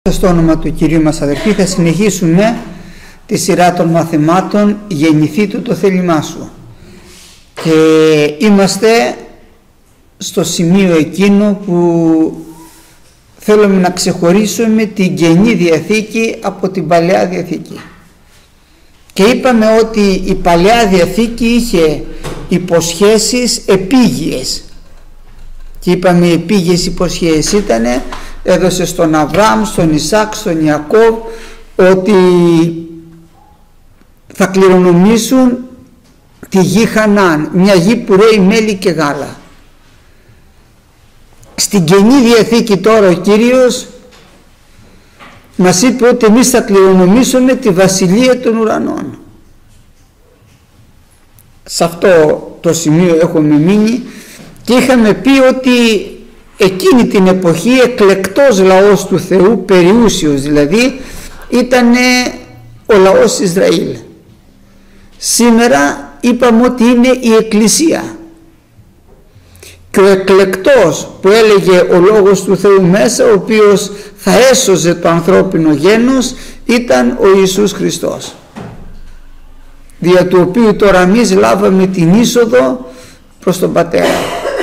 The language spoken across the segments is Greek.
Στο όνομα του Κυρίου μας, αδερφοί, θα συνεχίσουμε τη σειρά των μαθημάτων «Γεννηθεί του το θέλημά σου» και είμαστε στο σημείο εκείνο που θέλουμε να ξεχωρίσουμε την Καινή Διαθήκη από την Παλαιά Διαθήκη. Και είπαμε ότι η Παλαιά Διαθήκη είχε υποσχέσεις επίγειες, και είπαμε οι επίγειες υποσχέσεις ήτανε, έδωσε στον Αβραάμ, στον Ισάκ, στον Ιακώβ, ότι θα κληρονομήσουν τη γη Χαναάν, μια γη που ρέει μέλι και γάλα. Στην Καινή Διαθήκη τώρα ο Κύριος μας είπε ότι εμείς θα κληρονομήσουμε τη βασιλεία των ουρανών. Σε αυτό το σημείο έχουμε μείνει και είχαμε πει ότι εκείνη την εποχή εκλεκτός λαός του Θεού, περιούσιος δηλαδή, ήταν ο λαός Ισραήλ. Σήμερα είπαμε ότι είναι η Εκκλησία, και ο εκλεκτός που έλεγε ο Λόγος του Θεού μέσα, ο οποίος θα έσωζε το ανθρώπινο γένος, ήταν ο Ιησούς Χριστός, δια του οποίου τώρα εμείς λάβαμε την είσοδο προς τον Πατέρα.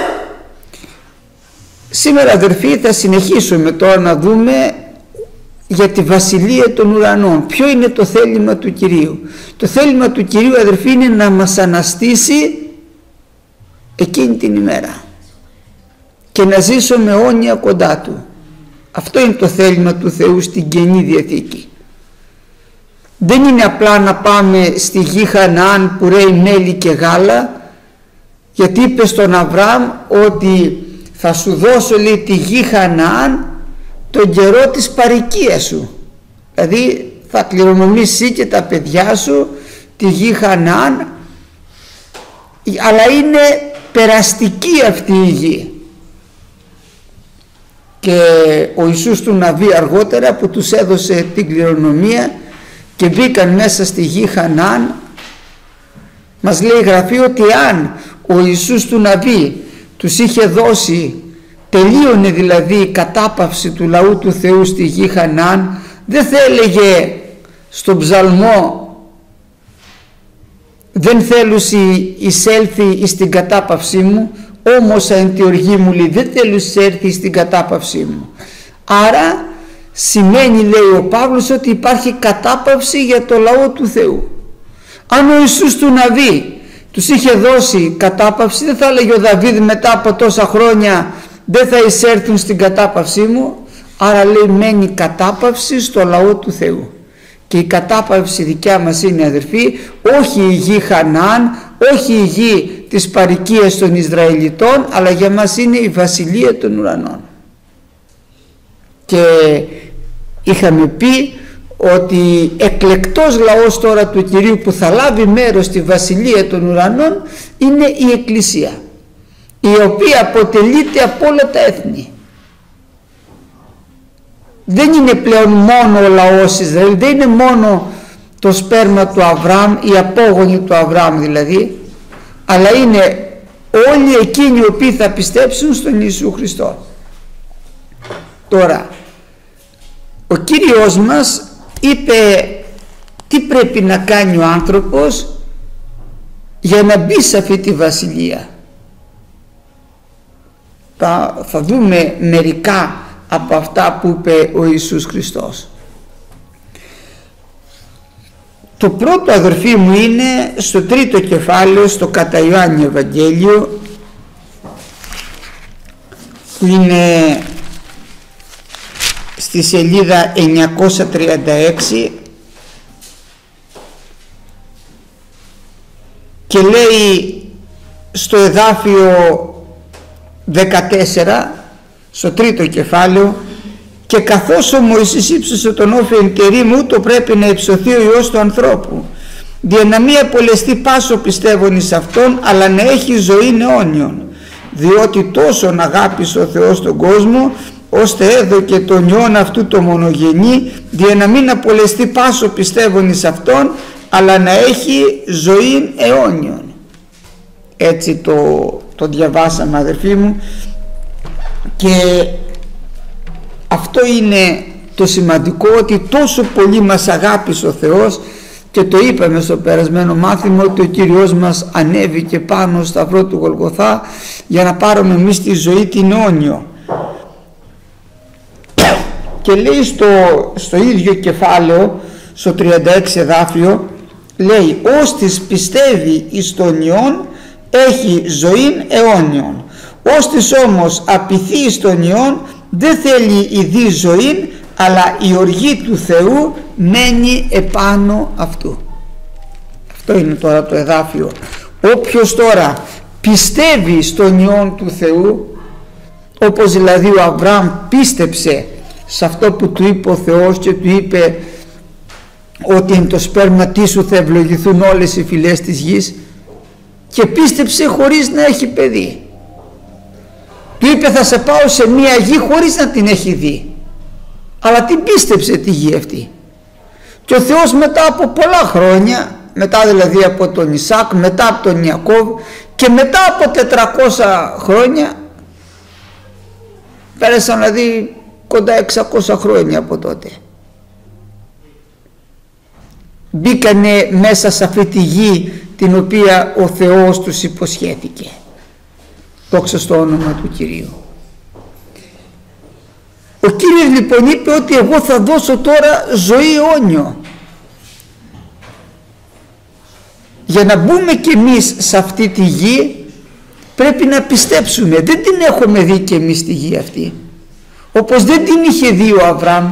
Σήμερα, αδερφοί, θα συνεχίσουμε τώρα να δούμε για τη βασιλεία των ουρανών. Ποιο είναι το θέλημα του Κυρίου? Το θέλημα του Κυρίου, αδερφοί, είναι να μας αναστήσει εκείνη την ημέρα και να ζήσουμε αιώνια κοντά Του. Αυτό είναι το θέλημα του Θεού στην Καινή Διαθήκη. Δεν είναι απλά να πάμε στη γη Χαναάν που ρέει μέλι και γάλα, γιατί είπε στον Αβραάμ ότι θα σου δώσω, λέει, τη γη Χαναάν τον καιρό της παροικίας σου. Δηλαδή θα κληρονομήσεις και τα παιδιά σου τη γη Χαναάν, αλλά είναι περαστική αυτή η γη. Και ο Ιησούς του Ναβί αργότερα, που τους έδωσε την κληρονομία και μπήκαν μέσα στη γη Χαναάν, μας λέει η Γραφή ότι αν ο Ιησούς του Ναβί τους είχε δώσει, τελείωνε δηλαδή η κατάπαυση του λαού του Θεού στη γη Χαναάν, δεν θα έλεγε στον ψαλμό «Δεν θέλουσι εισέλθει στην κατάπαυσή μου, όμως εν τη οργή μου», λέει, δεν θέλουσι έρθει στην κατάπαυσή μου. Άρα σημαίνει, λέει ο Παύλος, ότι υπάρχει κατάπαυση για το λαό του Θεού. Αν ο Ιησούς του Ναβί τους είχε δώσει κατάπαυση, δεν θα έλεγε ο Δαβίδ μετά από τόσα χρόνια «Δεν θα εισέρθουν στην κατάπαυσή μου». Άρα, λέει, μένει κατάπαυση στο λαό του Θεού. Και η κατάπαυση δικιά μας είναι, αδερφοί, όχι η γη Χαναάν, όχι η γη της παροικίας των Ισραηλιτών, αλλά για μας είναι η βασιλεία των ουρανών. Και είχαμε πει ότι εκλεκτός λαός τώρα του Κυρίου που θα λάβει μέρος στη βασιλεία των ουρανών είναι η Εκκλησία, η οποία αποτελείται από όλα τα έθνη. Δεν είναι πλέον μόνο ο λαός Ισραήλ, δεν είναι μόνο το σπέρμα του Αβραάμ, οι απόγονοι του Αβραάμ δηλαδή, αλλά είναι όλοι εκείνοι οι οποίοι θα πιστέψουν στον Ιησού Χριστό. Τώρα, ο Κύριος μας είπε τι πρέπει να κάνει ο άνθρωπος για να μπει σε αυτή τη βασιλεία. Θα δούμε μερικά από αυτά που είπε ο Ιησούς Χριστός. Το πρώτο, αδερφοί μου, είναι στο 3ο κεφάλαιο, στο κατά Ιωάννη Ευαγγέλιο, που είναι στη σελίδα 936, και λέει στο εδάφιο 14, στο 3ο κεφάλαιο, «Και καθώς ο Μωυσής ύψωσε τον όφη τερίμου, το πρέπει να υψωθεί ο Υιός του ανθρώπου, δια να μην απολεστεί πάσο πιστεύων εις αυτόν, αλλά να έχει ζωήν αιώνιον. Διότι τόσον αγάπησε ο Θεός τον κόσμο, ώστε έδωκε τον Υιόν αυτού το μονογενή, δια να μην απολεστεί πάσο πιστεύων εις αυτόν, αλλά να έχει ζωήν αιώνιον». Έτσι το διαβάσαμε, αδερφοί μου, και αυτό είναι το σημαντικό, ότι τόσο πολύ μας αγάπησε ο Θεός, και το είπαμε στο περασμένο μάθημα, ότι ο Κύριος μας ανέβηκε πάνω στο σταυρό του Γολγοθά για να πάρουμε εμείς τη ζωή την αιώνιο. Και λέει στο ίδιο κεφάλαιο, στο 36 εδάφιο, λέει: «Όστις πιστεύει εις τον Υιόν έχει ζωήν αιώνιον, όστις όμως απειθεί εις τον Υιόν δεν θέλει ειδή ζωήν, αλλά η οργή του Θεού μένει επάνω αυτού». Αυτό είναι τώρα το εδάφιο. Όποιος τώρα πιστεύει στον Υιόν του Θεού, όπως δηλαδή ο Αβραάμ πίστεψε σε αυτό που του είπε ο Θεός και του είπε ότι εν το σπέρματί σου θα ευλογηθούν όλες οι φυλές της γης, και πίστεψε χωρίς να έχει παιδί. Του είπε θα σε πάω σε μια γη χωρίς να την έχει δει, αλλά την πίστεψε τη γη αυτή. Και ο Θεός μετά από πολλά χρόνια, μετά δηλαδή από τον Ισάκ, μετά από τον Ιακώβ και μετά από 400 χρόνια, πέρασαν δηλαδή κοντά 600 χρόνια από τότε, μπήκανε μέσα σε αυτή τη γη την οποία ο Θεός τους υποσχέθηκε. Δόξα στο όνομα του Κυρίου. Ο Κύριος λοιπόν είπε ότι εγώ θα δώσω τώρα ζωή αιώνιο. Για να μπούμε κι εμείς σε αυτή τη γη πρέπει να πιστέψουμε. Δεν την έχουμε δει κι εμείς τη γη αυτή, όπως δεν την είχε δει ο Αβραάμ.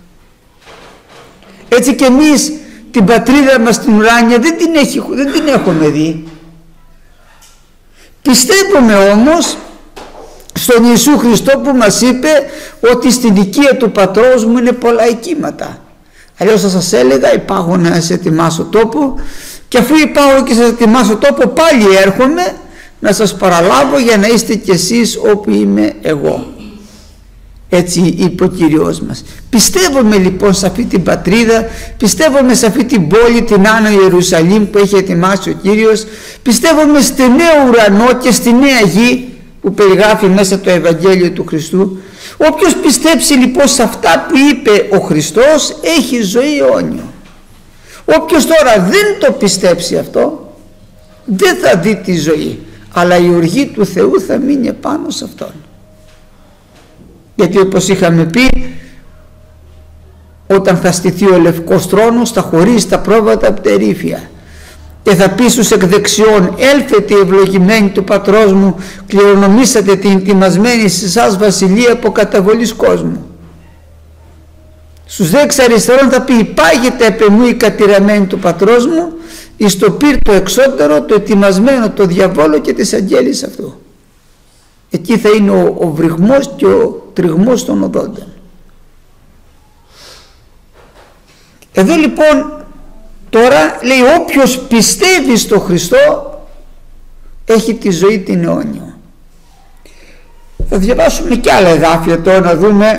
Έτσι κι εμείς την πατρίδα μας την ουράνια δεν την έχουμε δει. Πιστεύουμε όμως στον Ιησού Χριστό που μας είπε ότι στην οικία του πατρός μου είναι πολλά οικίματα. Αλλιώς θα σας έλεγα υπάρχω να σας ετοιμάσω τόπο, και αφού υπάρχω και σας ετοιμάσω τόπο πάλι έρχομαι να σας παραλάβω για να είστε κι εσείς όπου είμαι εγώ. Έτσι είπε ο Κύριος μας. Πιστεύουμε λοιπόν σε αυτή την πατρίδα, πιστεύουμε σε αυτή την πόλη, την Άνω Ιερουσαλήμ που έχει ετοιμάσει ο Κύριος, πιστεύουμε στη νέο ουρανό και στη νέα γη που περιγράφει μέσα το Ευαγγέλιο του Χριστού. Όποιος πιστέψει λοιπόν σε αυτά που είπε ο Χριστός έχει ζωή αιώνιο. Όποιος τώρα δεν το πιστέψει αυτό δεν θα δει τη ζωή, αλλά η οργή του Θεού θα μείνει επάνω σε αυτόν. Γιατί όπως είχαμε πει, όταν θα στηθεί ο λευκός θρόνος θα χωρίσει τα πρόβατα από τα ερήφια και θα πει στους εκ δεξιών: έλθετε ευλογημένοι του πατρός μου, κληρονομήσατε την ετοιμασμένη σε εσάς βασιλεία από καταβολής κόσμου. Στους δε εξ αριστερών θα πει: υπάγεται επ' εμού η κατηραμένη του πατρός μου, εις το πυρ το εξώτερο, το ετοιμασμένο το διαβόλο και τις αγγέλης αυτού. Εκεί θα είναι ο βρυγμός και ο τριγμός των οδόντων. Εδώ λοιπόν τώρα λέει όποιος πιστεύει στο Χριστό έχει τη ζωή την αιώνιο. Θα διαβάσουμε και άλλα εδάφια τώρα να δούμε.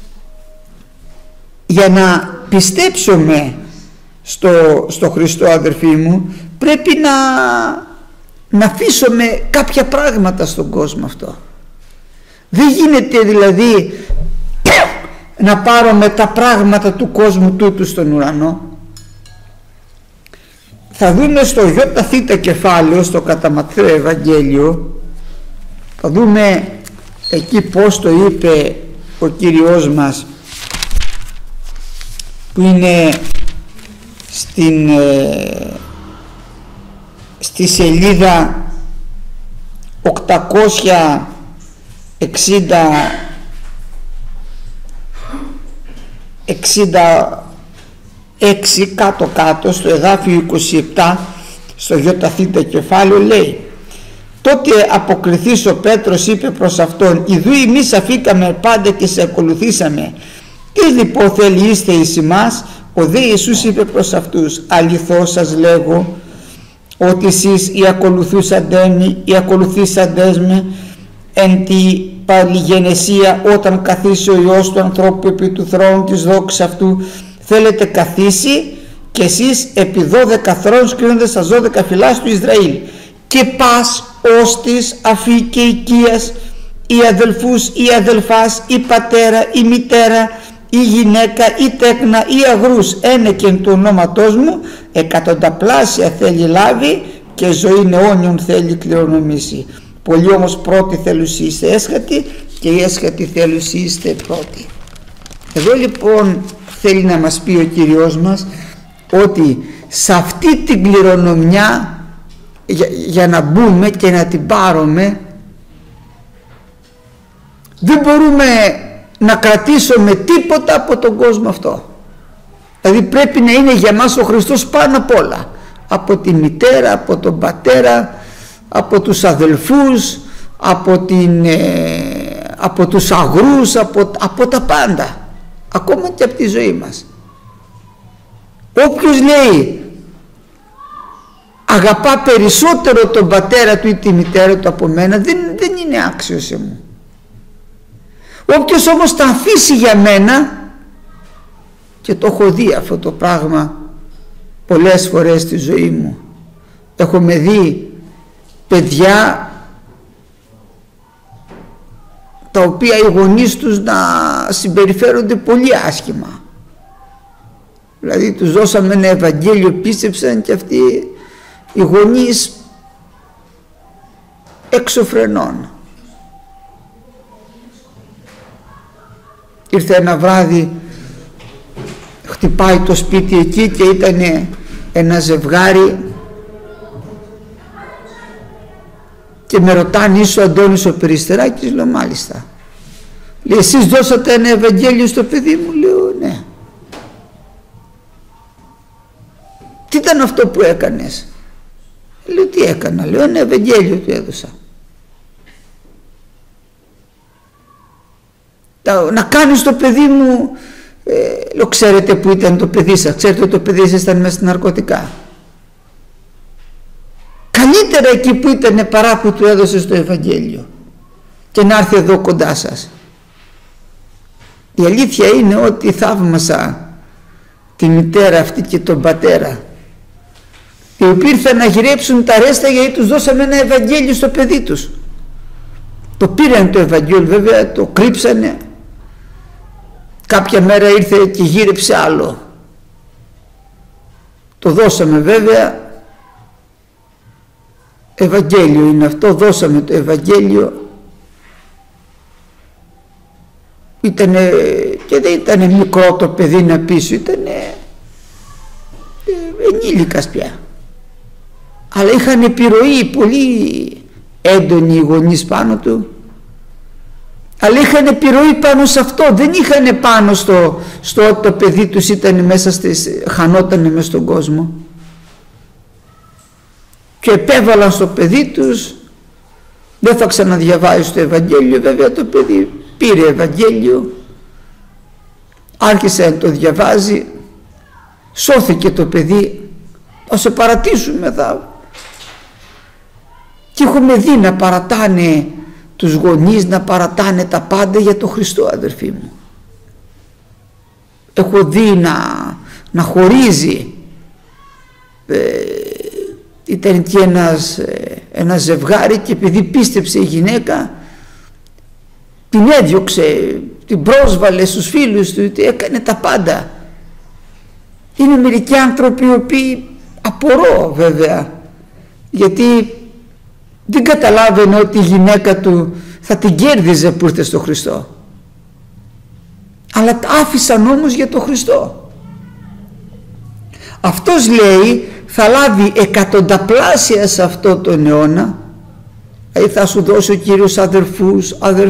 Για να πιστέψουμε στο Χριστό, αδερφοί μου, πρέπει να αφήσουμε κάποια πράγματα στον κόσμο αυτό. Δεν γίνεται δηλαδή να πάρουμε τα πράγματα του κόσμου τούτου στον ουρανό. Θα δούμε στο ΙΘ κεφάλαιο, στο κατά Ματθαίο Ευαγγέλιο, θα δούμε εκεί πως το είπε ο Κύριος μας, που είναι στη σελίδα 866 κάτω στο εδάφιο 27 στο ΙΘ κεφάλαιο λέει: τότε αποκριθείς ο Πέτρος είπε προς αυτόν: ιδού εμείς αφήκαμε πάντα και σε ακολουθήσαμε, τι λοιπόν θέλει είστε εις εμάς? Ο δε Ιησούς είπε προς αυτούς: αληθώς σας λέγω ότι εσείς οι ακολουθήσαντες με εν τη παλιγενεσία, όταν καθίσει ο Υιός του ανθρώπου επί του θρόνου της δόξης αυτού, θέλετε καθίσει και εσείς επί 12 θρόνους κρίνοντας τα 12 φυλάς του Ισραήλ, και πας ώστις αφή και οικίας, οι αδελφούς, οι αδελφάς, η πατέρα, η μητέρα, ή γυναίκα ή τέκνα ή αγρούς ένεκεν του ονόματός μου, εκατονταπλάσια θέλει λάβει και ζωήν αιώνιον θέλει κληρονομήσει. Πολλοί όμως πρώτοι θέλουσι είστε έσχατοι και οι έσχατοι θέλουσι είστε πρώτοι. Εδώ λοιπόν θέλει να μας πει ο Κύριος μας ότι σε αυτή την κληρονομιά για να μπούμε και να την πάρουμε δεν μπορούμε να κρατήσουμε τίποτα από τον κόσμο αυτό. Δηλαδή πρέπει να είναι για μας ο Χριστός πάνω απ' όλα, από τη μητέρα, από τον πατέρα, από τους αδελφούς, από τους αγρούς, από τα πάντα, ακόμα και από τη ζωή μας. Όποιος λέει αγαπά περισσότερο τον πατέρα του ή τη μητέρα του από μένα δεν είναι άξιος σε μου. Όποιος όμως τα αφήσει για μένα, και το έχω δει αυτό το πράγμα πολλές φορές στη ζωή μου, έχουμε δει παιδιά τα οποία οι γονείς τους να συμπεριφέρονται πολύ άσχημα. Δηλαδή τους δώσαμε ένα Ευαγγέλιο, πίστεψαν και αυτοί οι γονείς έξω φρενών. Ήρθε ένα βράδυ, χτυπάει το σπίτι εκεί και ήταν ένα ζευγάρι και με ρωτάνε είσαι ο Αντώνης ο Περιστεράκης? Λέω μάλιστα. Λέει εσείς δώσατε ένα Ευαγγέλιο στο παιδί μου? Λέω ναι. Τι ήταν αυτό που έκανες? Λέω τι έκανα? Λέω ένα Ευαγγέλιο του έδωσα. Να κάνεις το παιδί μου, λέω ξέρετε που ήταν το παιδί σας? Ξέρετε ότι το παιδί σας ήταν μέσα στα ναρκωτικά? Καλύτερα εκεί που ήταν παρά που του έδωσες το Ευαγγέλιο και να έρθει εδώ κοντά σας. Η αλήθεια είναι ότι θαύμασα τη μητέρα αυτή και τον πατέρα, οι οποίοι ήρθαν να γυρέψουν τα ρέστα γιατί τους δώσαμε ένα Ευαγγέλιο στο παιδί τους. Το πήραν το Ευαγγέλιο βέβαια, το κρύψανε, κάποια μέρα ήρθε και γύρεψε άλλο, το δώσαμε βέβαια, Ευαγγέλιο είναι αυτό, δώσαμε το Ευαγγέλιο, ήτανε, και δεν ήταν μικρό το παιδί να πείσω, ήταν ενήλικας πια, αλλά είχαν επιρροή πολύ έντονοι οι γονείς πάνω του, αλλά είχαν επιρροή πάνω σε αυτό, δεν είχαν πάνω στο ότι το παιδί τους ήταν μέσα χανότανε μέσα στον κόσμο, και επέβαλαν στο παιδί τους δεν θα ξαναδιαβάζει το Ευαγγέλιο. Βέβαια το παιδί πήρε Ευαγγέλιο, άρχισε να το διαβάζει, σώθηκε το παιδί. Θα σε παρατήσουμε και έχουμε δει να παρατάνε τους γονείς, να παρατάνε τα πάντα για το Χριστό, αδερφοί μου. Έχω δει να χωρίζει, ήταν και ένα ζευγάρι και επειδή πίστεψε η γυναίκα την έδιωξε, την πρόσβαλε στους φίλους του, έκανε τα πάντα. Είναι μερικοί άνθρωποι οι οποίοι, απορώ βέβαια, γιατί δεν καταλάβαινε ότι η γυναίκα του θα την κέρδιζε που ήρθε στο Χριστό, αλλά τα άφησαν όμως για το Χριστό. Αυτός λέει θα λάβει εκατονταπλάσια σε αυτό τον αιώνα, δηλαδή θα σου δώσει ο Κύριος αδερφούς,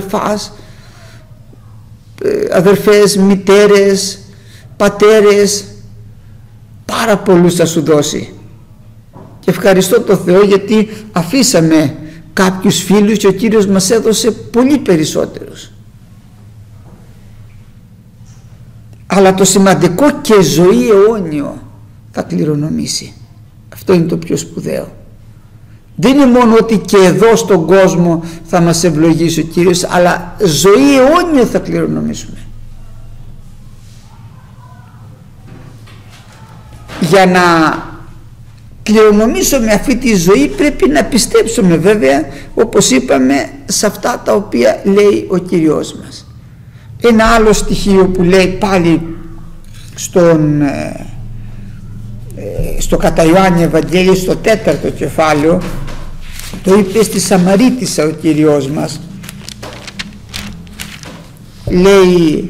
αδερφές, μητέρες, πατέρες, πάρα πολλούς θα σου δώσει. Και ευχαριστώ το Θεό γιατί αφήσαμε κάποιους φίλους και ο Κύριος μας έδωσε πολύ περισσότερους. Αλλά το σημαντικό, και ζωή αιώνιο θα κληρονομήσει. Αυτό είναι το πιο σπουδαίο. Δεν είναι μόνο ότι και εδώ στον κόσμο θα μας ευλογήσει ο Κύριος, αλλά ζωή αιώνιο θα κληρονομήσουμε. Για να κληρονομήσουμε αυτή τη ζωή πρέπει να πιστέψουμε βέβαια, όπως είπαμε, σε αυτά τα οποία λέει ο Κύριος μας. Ένα άλλο στοιχείο που λέει πάλι στο κατά Ιωάννη Ευαγγέλιο, στο 4ο κεφάλαιο, το είπε στη Σαμαρίτισσα ο Κύριος μας. Λέει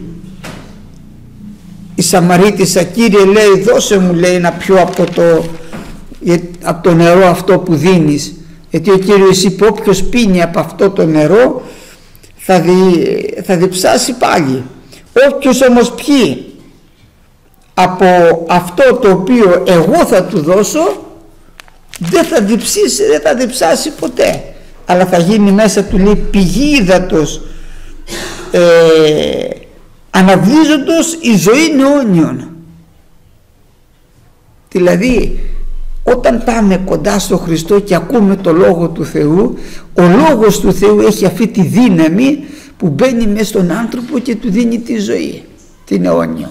η Σαμαρίτισσα, Κύριε, λέει, δώσε μου, λέει, να πιω από το νερό αυτό που δίνεις, γιατί ο Κύριος είπε όποιος πίνει από αυτό το νερό θα διψάσει πάλι. Όποιος όμως πιει από αυτό το οποίο εγώ θα του δώσω δεν θα διψάσει ποτέ, αλλά θα γίνει μέσα του, λέει, πηγή ύδατος αναβλύζοντος η ζωή αιώνιων. Δηλαδή όταν πάμε κοντά στο Χριστό και ακούμε το Λόγο του Θεού, ο Λόγος του Θεού έχει αυτή τη δύναμη που μπαίνει μέσα στον άνθρωπο και του δίνει τη ζωή, την αιώνιο,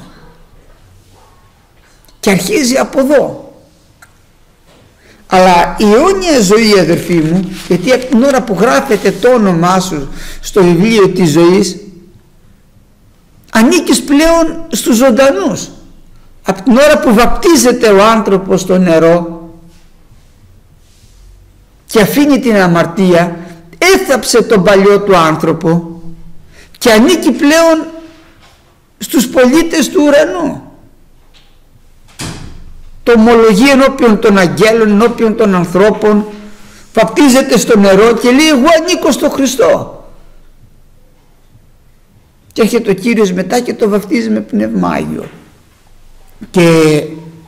και αρχίζει από εδώ. Αλλά η αιώνια ζωή, αδερφοί μου, γιατί από την ώρα που γράφεται το όνομά σου στο βιβλίο της ζωής, ανήκεις πλέον στους ζωντανούς. Από την ώρα που βαπτίζεται ο άνθρωπος στο νερό και αφήνει την αμαρτία, έθαψε τον παλιό του άνθρωπο και ανήκει πλέον στους πολίτες του ουρανού. Το ομολογεί ενώπιον των αγγέλων, ενώπιον των ανθρώπων, βαπτίζεται στο νερό και λέει εγώ ανήκω στο Χριστό. Και έρχεται ο Κύριος μετά και το βαπτίζει με Πνεύμα Άγιο. Και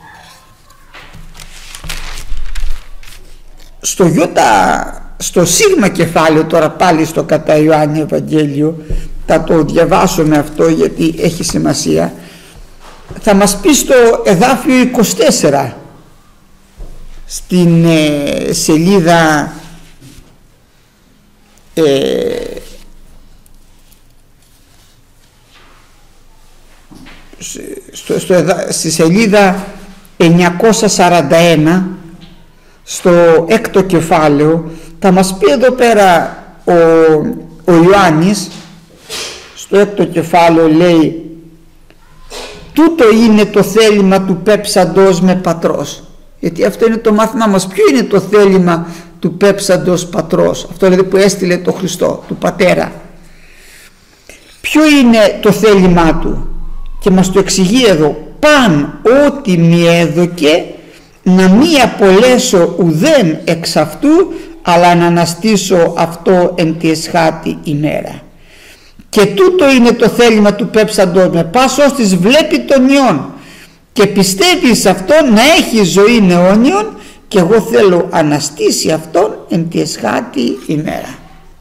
στο σίγμα κεφάλαιο, τώρα πάλι στο κατά Ιωάννη Ευαγγέλιο, θα το διαβάσω με αυτό γιατί έχει σημασία, θα μας πει στο εδάφιο 24 στην σελίδα στη σελίδα 941, στο 6ο κεφάλαιο, θα μας πει εδώ πέρα ο Ιωάννης, στο 6ο κεφάλαιο λέει, τούτο είναι το θέλημα του πέψαντος με πατρός. Γιατί αυτό είναι το μάθημά μας. Ποιο είναι το θέλημα του πέψαντος πατρός? Αυτό δηλαδή που έστειλε το Χριστό, του Πατέρα. Ποιο είναι το θέλημά του? Και μας το εξηγεί εδώ. Παν ό,τι μη έδωκε, να μη απολέσω ουδέν εξ αυτού, αλλά να αναστήσω αυτό εν τη εσχάτη ημέρα. Και τούτο είναι το θέλημα του πέψαντος με πας ώστις βλέπει τον Υιόν και πιστεύει σε αυτόν να έχει ζωή αιώνιον, και εγώ θέλω αναστήσει αυτόν εν τη εσχάτη ημέρα.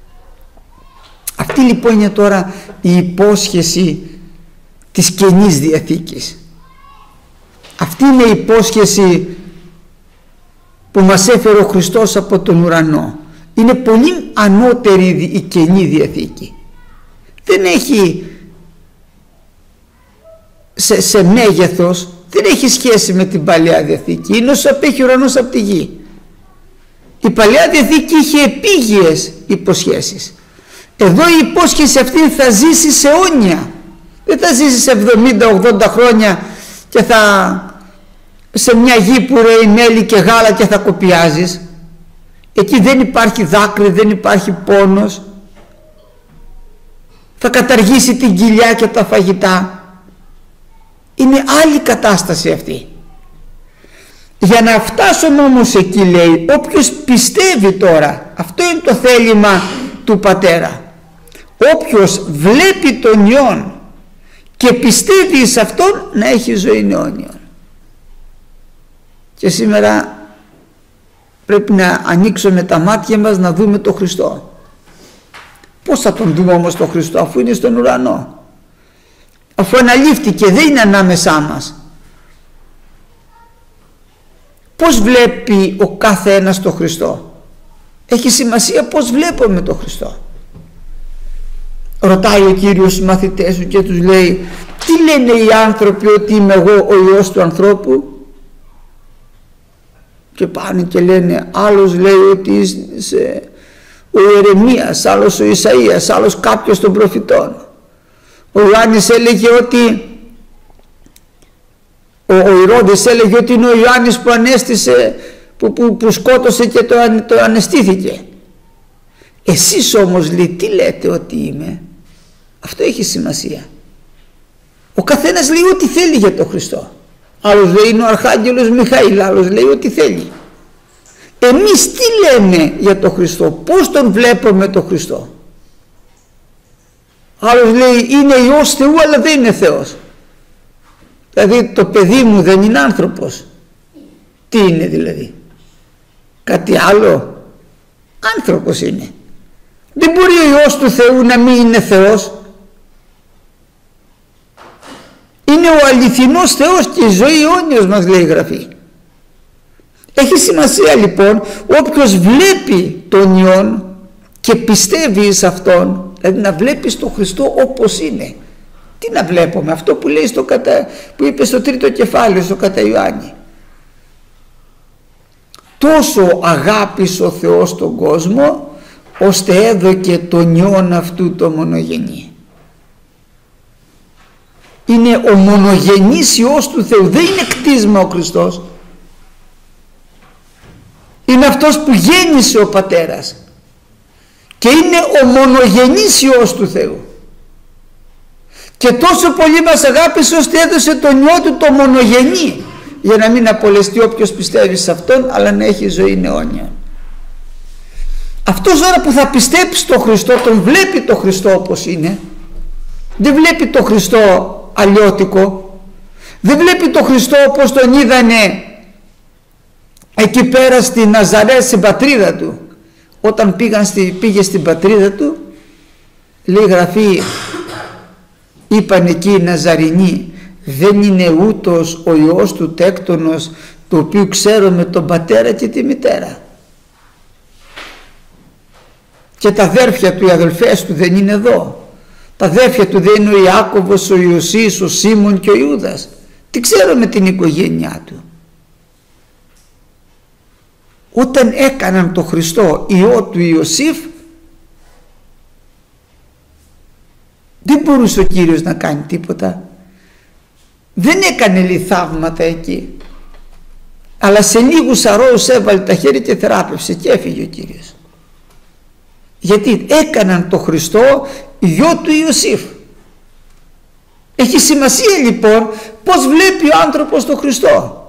Αυτή λοιπόν είναι τώρα η υπόσχεση της Καινής Διαθήκης. Αυτή είναι η υπόσχεση που μας έφερε ο Χριστός από τον ουρανό. Είναι πολύ ανώτερη η Καινή Διαθήκη. Δεν έχει σε μέγεθος, δεν έχει σχέση με την Παλαιά Διαθήκη. Είναι όσο απέχει ο ουρανός από τη γη. Η Παλαιά Διαθήκη είχε επίγειες υποσχέσεις. Εδώ η υπόσχεση αυτή θα ζήσει σε αιώνια. Δεν θα ζήσει σε 70-80 χρόνια και σε μια γη που ρέει μέλι και γάλα και θα κοπιάζεις. Εκεί δεν υπάρχει δάκρυ, δεν υπάρχει πόνος. Θα καταργήσει την κοιλιά και τα φαγητά. Είναι άλλη κατάσταση αυτή. Για να φτάσουμε όμως εκεί, λέει, όποιος πιστεύει τώρα, αυτό είναι το θέλημα του Πατέρα, όποιος βλέπει τον Υιόν και πιστεύει σε αυτόν, να έχει ζωή αιώνιον. Και σήμερα πρέπει να ανοίξουμε τα μάτια μας να δούμε τον Χριστό. Πώς θα τον δούμε όμως τον Χριστό, αφού είναι στον ουρανό, αφού αναλήφθηκε, δεν είναι ανάμεσά μας? Πώς βλέπει ο κάθε ένας τον Χριστό? Έχει σημασία πώς βλέπουμε τον Χριστό. Ρωτάει ο Κύριος τους μαθητές του και τους λέει, τι λένε οι άνθρωποι ότι είμαι εγώ ο Υιός του ανθρώπου? Και πάνε και λένε, άλλος λέει ότι είσαι ο Ιερεμίας, άλλος ο Ισαΐας, άλλος κάποιος των προφητών. Ο Ιωάννης έλεγε ότι ο Ηρώδης έλεγε ότι είναι ο Ιωάννης που ανέστησε, που σκότωσε και το αναισθήθηκε. Εσείς όμως, λέει, τι λέτε ότι είμαι? Αυτό έχει σημασία. Ο καθένας λέει ό,τι θέλει για τον Χριστό. Άλλος λέει είναι ο Αρχάγγελος Μιχαήλ, άλλος λέει ό,τι θέλει. Εμείς τι λέμε για τον Χριστό? Πώς τον βλέπουμε τον Χριστό? Άλλος λέει είναι Υιός Θεού αλλά δεν είναι Θεός. Δηλαδή το παιδί μου δεν είναι άνθρωπος. Τι είναι δηλαδή? Κάτι άλλο? Άνθρωπος είναι. Δεν μπορεί ο Υιός του Θεού να μην είναι Θεός. Είναι ο αληθινός Θεός και η ζωή αιώνιος, μας λέει η Γραφή. Έχει σημασία λοιπόν όποιος βλέπει τον Υιόν και πιστεύει σε Αυτόν, δηλαδή να βλέπεις τον Χριστό όπως είναι. Τι να βλέπουμε? Αυτό που λέει που είπε στο 3ο κεφάλαιο, στο κατά Ιωάννη. Τόσο αγάπησε ο Θεός τον κόσμο, ώστε έδωκε τον Υιόν αυτού το μονογενή. Είναι ο μονογενής Υιός του Θεού, δεν είναι κτίσμα ο Χριστός. Είναι αυτός που γέννησε ο Πατέρας και είναι ο μονογενής Υιός του Θεού. Και τόσο πολύ μας αγάπησε ώστε έδωσε τον Υιό του το μονογενή, για να μην απολεστεί όποιος πιστεύει σε Αυτόν, αλλά να έχει ζωή αιώνια. Αυτός τώρα που θα πιστέψει στον Χριστό, τον βλέπει τον Χριστό όπως είναι. Δεν βλέπει τον Χριστό αλλιώτικο, δεν βλέπει τον Χριστό όπως τον είδανε εκεί πέρα στη Ναζαρέ, στην πατρίδα του. Όταν πήγε στην πατρίδα του, λέει η Γραφή, είπαν εκεί οι Ναζαρινοί, δεν είναι ούτως ο Υιός του τέκτονος, το οποίο ξέρουμε τον πατέρα και τη μητέρα, και τα αδέρφια του, οι αδελφές του δεν είναι εδώ. Τα αδέρφια του δεν είναι ο Ιάκωβος, ο Ιωσής, ο Σίμων και ο Ιούδας. Τι ξέρουμε την οικογένειά του? Όταν έκαναν τον Χριστό Υιό του Ιωσήφ, δεν μπορούσε ο Κύριος να κάνει τίποτα. Δεν έκανε λέει θαύματα εκεί, αλλά σε λίγους αρρώους έβαλε τα χέρια και θεράπευσε και έφυγε ο Κύριος. Γιατί έκαναν τον Χριστό Υιό του Ιωσήφ. Έχει σημασία λοιπόν πως βλέπει ο άνθρωπος τον Χριστό.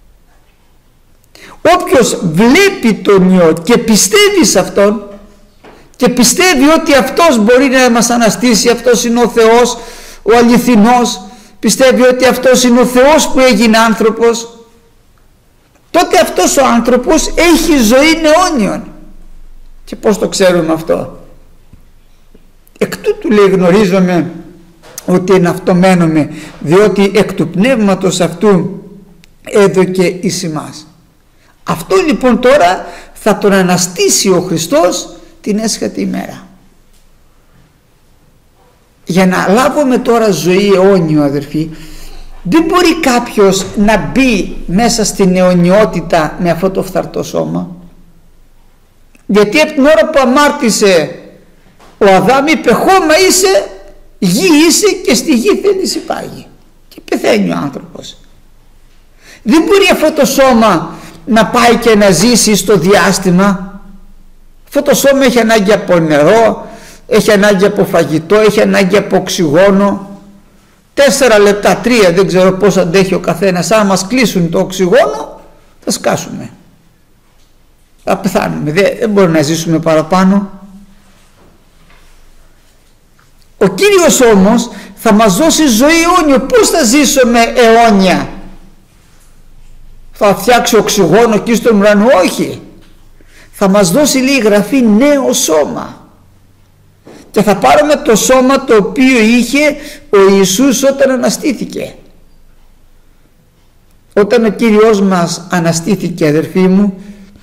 Όποιος βλέπει τον Υιό και πιστεύει σε Αυτόν και πιστεύει ότι Αυτός μπορεί να μας αναστήσει, Αυτός είναι ο Θεός ο αληθινός, πιστεύει ότι Αυτός είναι ο Θεός που έγινε άνθρωπος, τότε αυτός ο άνθρωπος έχει ζωή αιώνιον. Και πώς το ξέρουμε αυτό? Εκ τούτου λέει γνωρίζομαι ότι εναυτομένομαι, διότι εκ του πνεύματος αυτού έδωκε εις ημάς. Αυτό λοιπόν τώρα θα τον αναστήσει ο Χριστός την έσχατη ημέρα. Για να λάβουμε τώρα ζωή αιώνιο, αδερφοί, δεν μπορεί κάποιος να μπει μέσα στην αιωνιότητα με αυτό το φθαρτό σώμα. Γιατί από την ώρα που αμάρτησε ο Αδάμ είπε χώμα είσαι, γη είσαι και στη γη θέλεις υπάγει, και πεθαίνει ο άνθρωπος. Δεν μπορεί αυτό το σώμα να πάει και να ζήσει στο διάστημα. Αυτό το σώμα έχει ανάγκη από νερό, έχει ανάγκη από φαγητό, έχει ανάγκη από οξυγόνο. 4 λεπτά, 3, δεν ξέρω πώς αντέχει ο καθένας. Αν μας κλείσουν το οξυγόνο θα σκάσουμε, θα πεθάνουμε, δεν μπορούμε να ζήσουμε παραπάνω. Ο Κύριος όμως θα μας δώσει ζωή αιώνιο. Πώς θα ζήσουμε αιώνια? Θα φτιάξει οξυγόνο εκεί στον ουρανό? Όχι. Θα μας δώσει, λέει η Γραφή, νέο σώμα. Και θα πάρουμε το σώμα το οποίο είχε ο Ιησούς όταν αναστήθηκε. Όταν ο Κύριος μας αναστήθηκε, αδερφοί μου,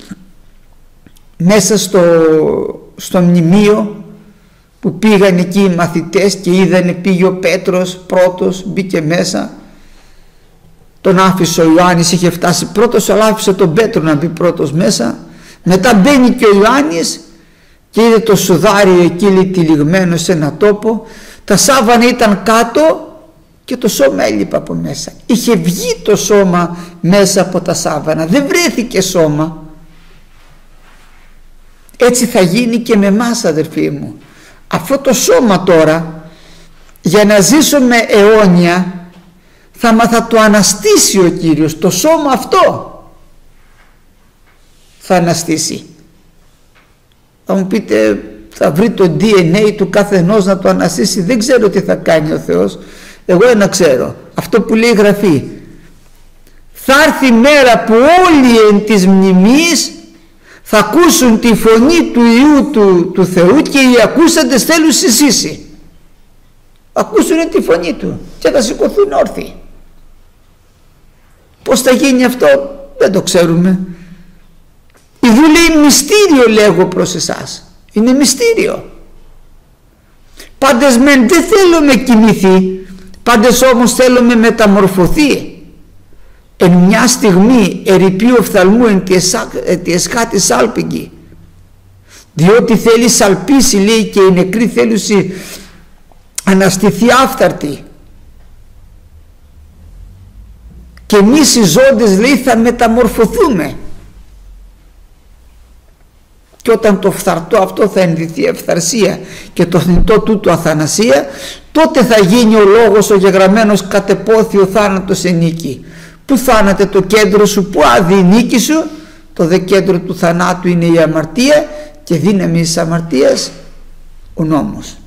μέσα στο μνημείο που πήγαν εκεί οι μαθητές και είδανε, πήγε ο Πέτρος πρώτος, μπήκε μέσα, τον άφησε ο Ιωάννης, είχε φτάσει πρώτος, αλλά άφησε τον Πέτρο να μπει πρώτος μέσα. Μετά μπαίνει και ο Ιωάννης και είδε το σουδάριο εκεί, λέει, τυλιγμένο σε ένα τόπο. Τα σάβανα ήταν κάτω και το σώμα έλειπε από μέσα. Είχε βγει το σώμα μέσα από τα σάβανα, δεν βρέθηκε σώμα. Έτσι θα γίνει και με εμάς, αδερφοί μου. Αυτό το σώμα τώρα, για να ζήσουμε αιώνια, θα το αναστήσει ο Κύριος. Το σώμα αυτό θα αναστήσει. Θα μου πείτε, θα βρει το DNA του καθενός να το αναστήσει. Δεν ξέρω τι θα κάνει ο Θεός. Εγώ ένα ξέρω, αυτό που λέει η Γραφή: θα έρθει η μέρα που όλοι εν της μνημής θα ακούσουν τη φωνή του Υιού του Θεού και οι ακούσαντες θέλουν συζήσει. Ακούσουν τη φωνή του και θα σηκωθούν όρθιοι. Πώς θα γίνει αυτό δεν το ξέρουμε. Ιδού λέει μυστήριο, λέγω προς εσάς. Είναι μυστήριο. Πάντες μεν δεν θέλουμε κοιμηθεί, πάντες όμως θέλουμε μεταμορφωθεί. Εν μια στιγμή ερειπεί οφθαλμού εν τη εσχάτη σάλπιγγι, διότι θέλει σαλπίσει, λέει, και η νεκρή θέλουση αναστηθεί άφθαρτη. Και εμείς οι ζώντες, λέει, θα μεταμορφωθούμε. Και όταν το φθαρτό αυτό θα ενδυθεί ευθαρσία και το θνητό τούτο αθανασία, τότε θα γίνει ο λόγος ο γεγραμμένος κατεπόθη ο θάνατος ενίκη. Πού θάνατε το κέντρο σου, πού άδει η νίκη σου? Το δε κέντρο του θανάτου είναι η αμαρτία και δύναμη της αμαρτίας ο νόμος.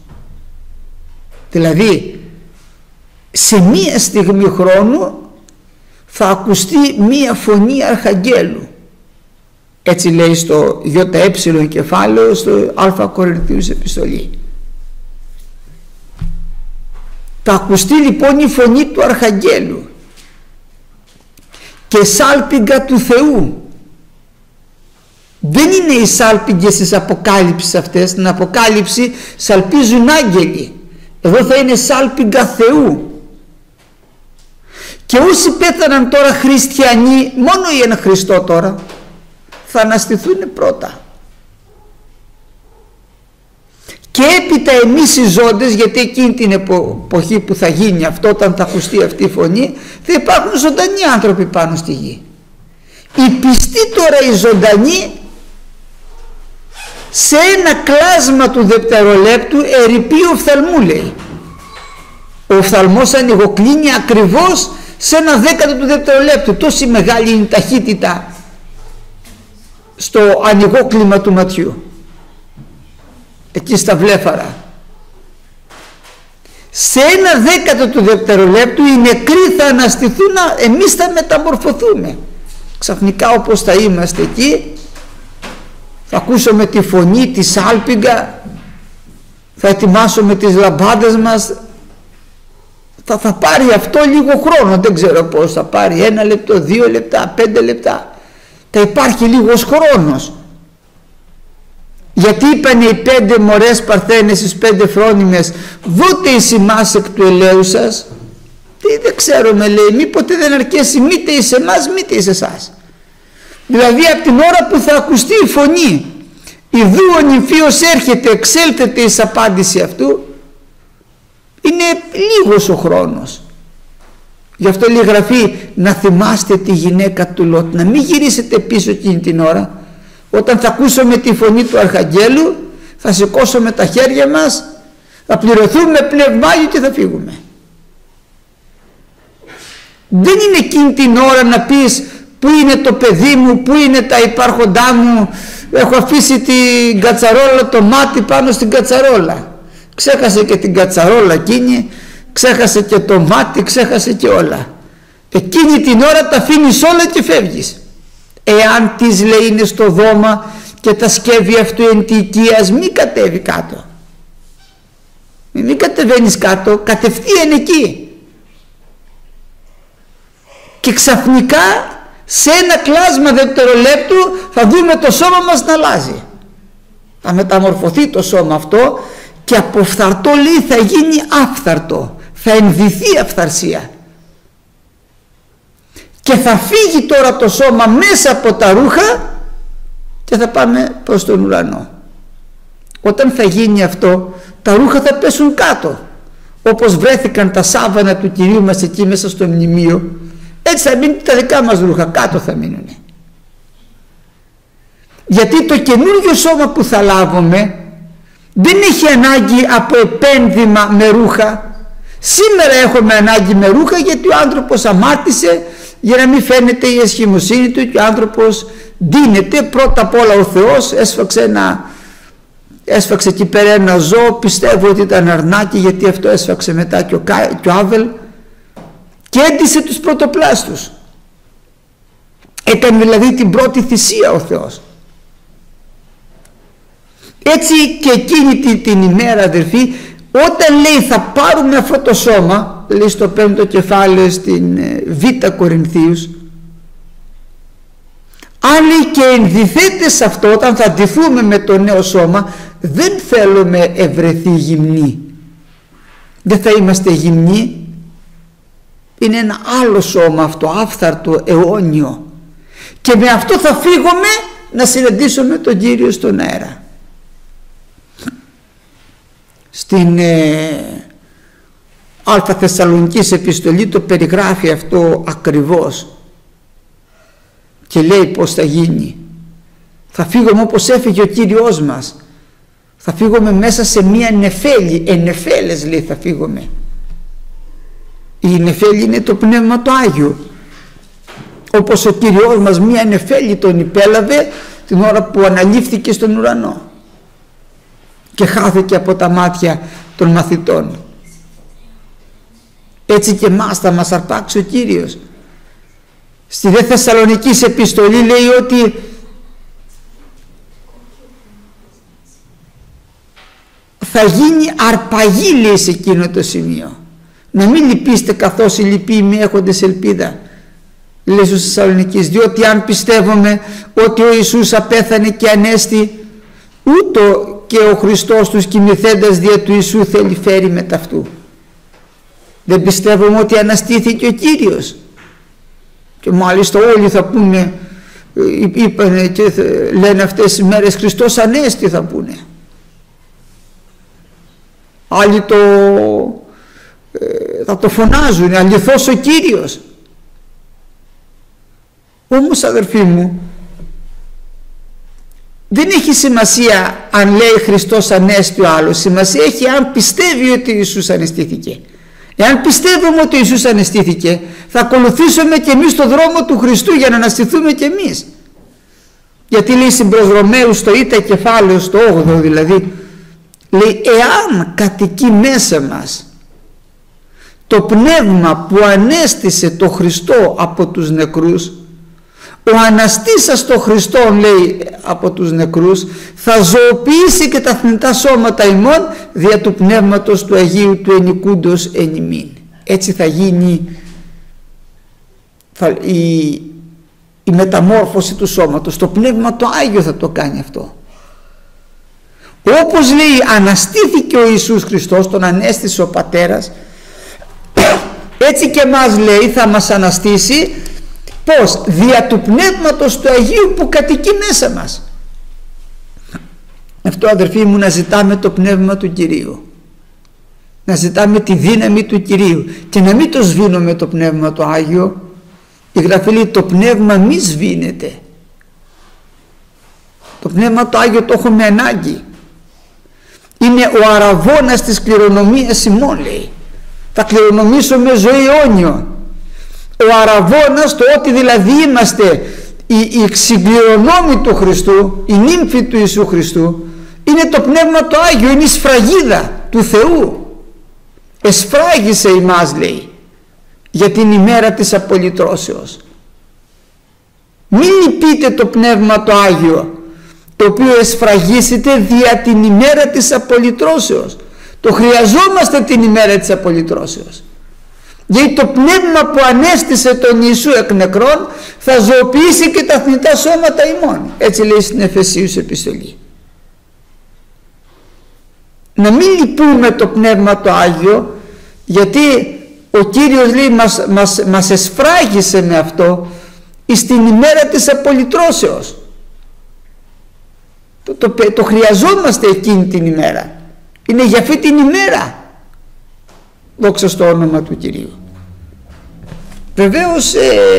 Δηλαδή σε μία στιγμή χρόνου θα ακουστεί μία φωνή αρχαγγέλου. Έτσι λέει στο ΙΕ κεφάλαιο, στο Α Κορινθίους επιστολή. Θα ακουστεί λοιπόν η φωνή του αρχαγγέλου και σάλπιγγα του Θεού. Δεν είναι οι σάλπιγγες της Αποκάλυψης αυτές. Στην Αποκάλυψη σαλπίζουν άγγελοι. Εδώ θα είναι σάλπιγγα Θεού. Και όσοι πέθαναν τώρα χριστιανοί, μόνο οι εν Χριστώ τώρα, θα αναστηθούν πρώτα. Και έπειτα εμείς οι ζώντες, γιατί εκείνη την εποχή που θα γίνει αυτό, όταν θα ακουστεί αυτή η φωνή, θα υπάρχουν ζωντανοί άνθρωποι πάνω στη γη. Οι πιστοί τώρα, οι ζωντανοί, σε ένα κλάσμα του δευτερολέπτου ερειπεί οφθαλμού, λέει. Ο οφθαλμός ανοιγοκλίνει ακριβώς σε ένα δέκατο του δευτερολέπτου. Τόση μεγάλη είναι η ταχύτητα στο ανοιγόκλιμα του ματιού, εκεί στα βλέφαρα. Σε ένα δέκατο του δευτερολέπτου οι νεκροί θα αναστηθούν, εμείς θα μεταμορφωθούμε. Ξαφνικά όπως θα είμαστε εκεί, θα ακούσουμε τη φωνή, τη σάλπιγγα, θα ετοιμάσουμε τις λαμπάδες μας. Θα πάρει αυτό λίγο χρόνο, δεν ξέρω πώς θα πάρει, 1 λεπτό, 2 λεπτά, 5 λεπτά. Θα υπάρχει λίγος χρόνος. Γιατί είπανε οι 5 μωρές παρθένες στις 5 φρόνιμες, δότε εις ημάς εκ του ελαίου σας? Δεν ξέρουμε, λέει, μήποτε δεν αρκέσει μήτε εις εμάς μήτε εις εσάς. Δηλαδή από την ώρα που θα ακουστεί η φωνή, ιδού ο νυμφίος έρχεται, εξέλθεται εις απάντηση αυτού, είναι λίγος ο χρόνος. Γι' αυτό λέει η Γραφή, να θυμάστε τη γυναίκα του Λότ, να μην γυρίσετε πίσω εκείνη την ώρα. Όταν θα ακούσουμε τη φωνή του αρχαγγέλου, θα σηκώσουμε τα χέρια μας, θα πληρωθούμε πνευμάγιο και θα φύγουμε. Δεν είναι εκείνη την ώρα να πεις πού είναι το παιδί μου, πού είναι τα υπάρχοντά μου, έχω αφήσει την κατσαρόλα, το μάτι πάνω στην κατσαρόλα. Ξέχασε και την κατσαρόλα εκείνη, ξέχασε και το μάτι, ξέχασε και όλα. Εκείνη την ώρα τα αφήνεις όλα και φεύγεις. Εάν της, λέει, είναι στο δώμα και τα σκεύη αυτού εν τη οικίας, μη κατέβει κάτω. Μην κατεβαίνεις κάτω, κατευθείαν εκεί. Και ξαφνικά σε ένα κλάσμα δευτερολέπτου θα δούμε το σώμα μας να αλλάζει. Θα μεταμορφωθεί το σώμα αυτό και από φθαρτό, λέει, θα γίνει άφθαρτο, θα ενδυθεί αυθαρσία. Και θα φύγει τώρα το σώμα μέσα από τα ρούχα και θα πάμε προς τον ουρανό. Όταν θα γίνει αυτό, τα ρούχα θα πέσουν κάτω. όπως βρέθηκαν τα σάβανα του Κυρίου μας εκεί μέσα στο μνημείο, έτσι θα μείνουν τα δικά μας ρούχα, κάτω θα μείνουνε. Γιατί το καινούργιο σώμα που θα λάβουμε δεν έχει ανάγκη από επένδυμα με ρούχα. Σήμερα έχουμε ανάγκη με ρούχα γιατί ο άνθρωπος αμάρτησε, για να μην φαίνεται η αισχημοσύνη του, και ο άνθρωπος ντύνεται. Πρώτα απ' όλα ο Θεός έσφαξε εκεί πέρα ένα ζώο, πιστεύω ότι ήταν αρνάκι, γιατί αυτό έσφαξε μετά και ο Άβελ, και έντυσε τους πρωτοπλάστους. Έκανε δηλαδή την πρώτη θυσία ο Θεός. Έτσι και εκείνη την ημέρα, αδερφοί, όταν λέει θα πάρουμε αυτό το σώμα, λέει στο 5ο κεφάλαιο στην Β' Κορινθίους, αν λέει και ενδυθέτε σε αυτό, όταν θα ντυθούμε με το νέο σώμα, δεν θέλουμε ευρεθεί γυμνή. Δεν θα είμαστε γυμνοί. Είναι ένα άλλο σώμα αυτό, άφθαρτο, αιώνιο, και με αυτό θα φύγουμε να συναντήσουμε τον Κύριο στον αέρα. Στην Α Θεσσαλονικής επιστολή το περιγράφει αυτό ακριβώς και λέει πως θα γίνει. Θα φύγουμε όπως έφυγε ο Κύριος μας. Θα φύγουμε μέσα σε μία νεφέλη, ενεφέλες λέει θα φύγουμε. Η νεφέλη είναι το Πνεύμα το Άγιο. Όπως ο Κύριος μας μία νεφέλη τον υπέλαβε την ώρα που αναλήφθηκε στον ουρανό και χάθηκε από τα μάτια των μαθητών. Έτσι και εμάς θα μας αρπάξει ο Κύριος. Στη Δε Θεσσαλονικής επιστολή λέει ότι θα γίνει αρπαγή, λέει, σε εκείνο το σημείο. Να μην λυπήστε καθώς οι λυποί μη έχοντες ελπίδα, λέει στους Θεσσαλονικής, διότι αν πιστεύουμε ότι ο Ιησούς απέθανε και ανέστη, ούτω και ο Χριστός τους κοιμηθέντας δια του Ιησού θέλει φέρει μετά αυτού. Δεν πιστεύουμε ότι αναστήθηκε ο Κύριος? Και μάλιστα όλοι θα πούνε, είπανε και λένε αυτές τις μέρες, Χριστός ανέστη θα πούνε. Άλλοι θα το φωνάζουν, αληθώς ο Κύριος. Όμως, αδερφοί μου, δεν έχει σημασία αν λέει Χριστός ανέστη ο άλλος. Σημασία έχει αν πιστεύει ότι ο Ιησούς ανεστήθηκε. Εάν πιστεύουμε ότι ο Ιησούς ανεστήθηκε, θα ακολουθήσουμε και εμείς το δρόμο του Χριστού για να αναστηθούμε και εμείς. Γιατί λέει στην προς Ρωμαίους στο Ήτα κεφάλαιο, στο 8ο δηλαδή, λέει εάν κατοικεί μέσα μας το πνεύμα που ανέστησε το Χριστό από τους νεκρούς, ο αναστήσας το Χριστό, λέει, από τους νεκρούς, θα ζωοποιήσει και τα θνητά σώματα ημών δια του πνεύματος του Αγίου του ενικούντος εν ημίν. Έτσι θα γίνει η μεταμόρφωση του σώματος. Το πνεύμα το Άγιο θα το κάνει αυτό. Όπως λέει αναστήθηκε ο Ιησούς Χριστός, τον ανέστησε ο Πατέρας, έτσι και μας λέει θα μας αναστήσει. Πώς? Δια του πνεύματος του Αγίου που κατοικεί μέσα μας. Αυτό, αδερφοί μου, να ζητάμε το πνεύμα του Κυρίου, να ζητάμε τη δύναμη του Κυρίου και να μην το σβήνουμε το πνεύμα το Άγιο. Η Γραφή λέει το πνεύμα μη σβήνεται. Το πνεύμα το Άγιο το έχουμε ανάγκη. Είναι ο αραβώνας της κληρονομίας ημών, λέει. Θα κληρονομήσουμε ζωή αιώνιο. Ο αραβώνας, το ότι δηλαδή είμαστε οι ξυκληρονόμοι του Χριστού, η νύμφη του Ιησού Χριστού, είναι το πνεύμα το Άγιο, είναι η σφραγίδα του Θεού. Εσφράγισε ημάς, λέει, για την ημέρα της απολυτρώσεως. Μην λυπείτε το πνεύμα το Άγιο, το οποίο εσφραγίσετε δια την ημέρα της απολυτρώσεως. Το χρειαζόμαστε την ημέρα της απολυτρώσεως. Γιατί το πνεύμα που ανέστησε τον Ιησού εκ νεκρών θα ζωοποιήσει και τα θνητά σώματα ημών. Έτσι λέει στην Εφεσίους επιστολή. Να μην λυπούμε το πνεύμα το Άγιο, γιατί ο Κύριος λέει μας εσφράγισε με αυτό στην ημέρα της απολυτρώσεως. Το χρειαζόμαστε εκείνη την ημέρα. Είναι για αυτή την ημέρα. Δόξα στο όνομα του Κυρίου. Βεβαίως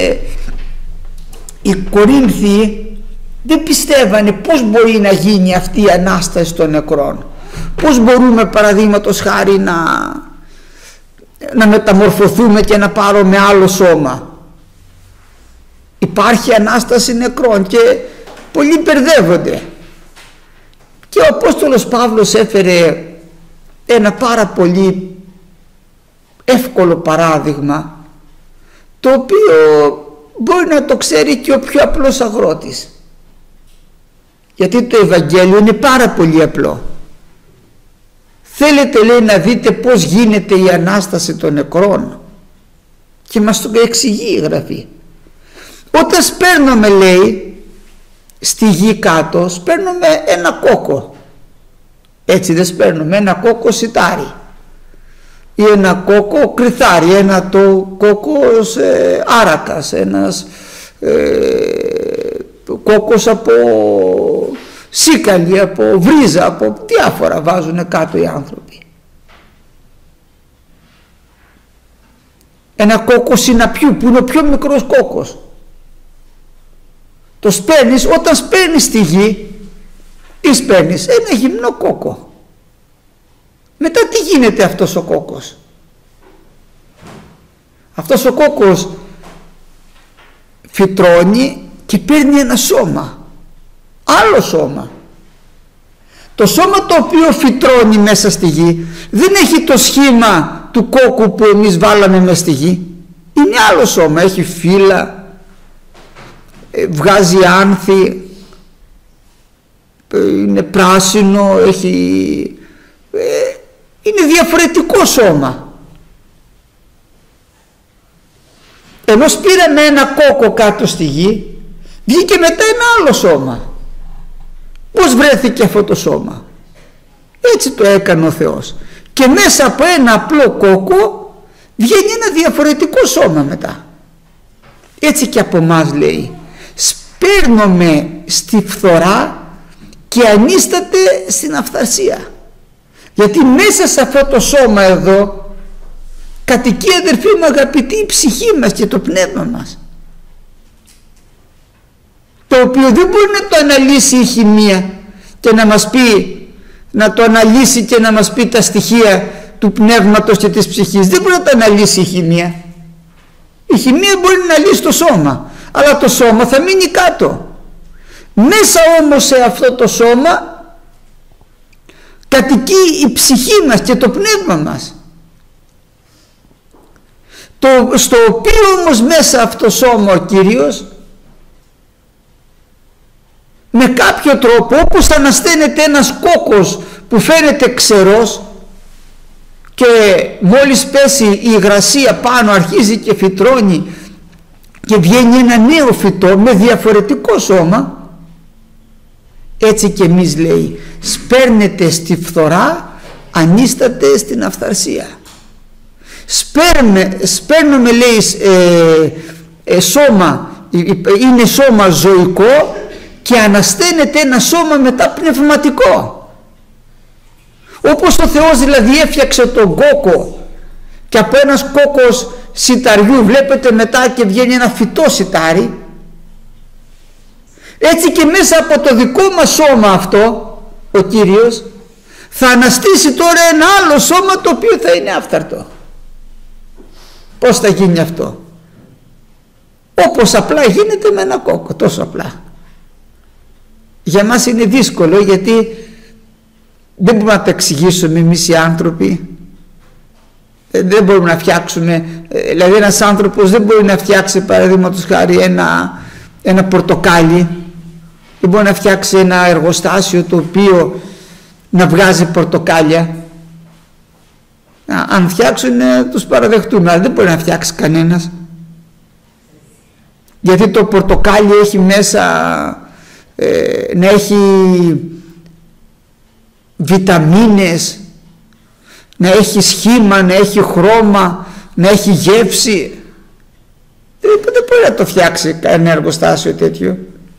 οι Κορίνθιοι δεν πιστεύανε πώς μπορεί να γίνει αυτή η Ανάσταση των νεκρών. Πώς μπορούμε παραδείγματος χάρη να μεταμορφωθούμε και να πάρουμε άλλο σώμα. Υπάρχει Ανάσταση νεκρών και πολλοί μπερδεύονται. Και ο Απόστολος Παύλος έφερε ένα πάρα πολύ εύκολο παράδειγμα, το οποίο μπορεί να το ξέρει και ο πιο απλός αγρότης, γιατί το Ευαγγέλιο είναι πάρα πολύ απλό. Θέλετε, λέει, να δείτε πώς γίνεται η Ανάσταση των νεκρών, και μας το εξηγεί η Γραφή. Όταν σπέρνουμε, λέει, στη γη κάτω, σπέρνουμε ένα κόκο, έτσι δεν σπέρνουμε? Ένα κόκο σιτάρι ή ένα κόκο κρυθάρι, ένα το κόκος άρακας, ένας κόκος από σίκαλη, από βρίζα, από διάφορα βάζουν κάτω οι άνθρωποι. Ένα κόκο συναπιού που είναι ο πιο μικρός κόκος, το σπέρνεις, όταν σπέρνεις στη γη, τι σπέρνεις? Ένα γυμνό κόκο. Μετά τι γίνεται αυτός ο κόκος? Αυτός ο κόκος φυτρώνει και παίρνει ένα σώμα, άλλο σώμα. Το σώμα το οποίο φυτρώνει μέσα στη γη δεν έχει το σχήμα του κόκκου που εμείς βάλαμε μέσα στη γη. Είναι άλλο σώμα, έχει φύλλα, βγάζει άνθη, είναι πράσινο, είναι διαφορετικό σώμα. Ενώ σπήραμε ένα κόκκο κάτω στη γη, βγήκε μετά ένα άλλο σώμα. Πώς βρέθηκε αυτό το σώμα? Έτσι το έκανε ο Θεός, και μέσα από ένα απλό κόκκο βγαίνει ένα διαφορετικό σώμα μετά. Έτσι και από μας, λέει, σπέρνομαι στη φθορά και ανίσταται στην αυθαρσία. Γιατί μέσα σε αυτό το σώμα εδώ κατοικεί, αδερφοί μου αγαπητοί, η ψυχή μας και το πνεύμα μας, το οποίο δεν μπορεί να το αναλύσει η χημεία και να μας πει, να το αναλύσει και να μας πει τα στοιχεία του πνεύματος και της ψυχής. Δεν μπορεί να το αναλύσει η χημεία. Η χημεία μπορεί να αναλύσει το σώμα, αλλά το σώμα θα μείνει κάτω. Μέσα όμως σε αυτό το σώμα κατοικεί η ψυχή μας και το πνεύμα μας, στο οποίο όμως μέσα αυτό το σώμα ο Κύριος με κάποιο τρόπο, όπως ανασταίνεται ένας κόκκος που φαίνεται ξερός και μόλις πέσει η υγρασία πάνω αρχίζει και φυτρώνει και βγαίνει ένα νέο φυτό με διαφορετικό σώμα, έτσι και εμείς, λέει, σπέρνετε στη φθορά, ανίσταται στην αυθαρσία. Σπέρνουμε, λέει, σώμα, είναι σώμα ζωικό και ανασταίνεται ένα σώμα μετά πνευματικό. Όπως ο Θεός δηλαδή έφτιαξε τον κόκο και από ένας κόκκος σιταριού βλέπετε μετά και βγαίνει ένα φυτό σιτάρι, έτσι και μέσα από το δικό μας σώμα αυτό ο Κύριος θα αναστήσει τώρα ένα άλλο σώμα το οποίο θα είναι άφθαρτο. Πώς θα γίνει αυτό? Όπως απλά γίνεται με ένα κόκκο, τόσο απλά. Για μας είναι δύσκολο, γιατί δεν μπορούμε να το εξηγήσουμε εμείς οι άνθρωποι. Δεν μπορούμε να φτιάξουμε, δηλαδή ένας άνθρωπος δεν μπορεί να φτιάξει παραδείγματος χάρη ένα πορτοκάλι, δεν μπορεί να φτιάξει ένα εργοστάσιο το οποίο να βγάζει πορτοκάλια. Αν φτιάξουν τους παραδεχτούμε, αλλά δεν μπορεί να φτιάξει κανένας, γιατί το πορτοκάλι έχει μέσα να έχει βιταμίνες, να έχει σχήμα, να έχει χρώμα, να έχει γεύση. Δεν μπορεί να το φτιάξει ένα εργοστάσιο τέτοιο.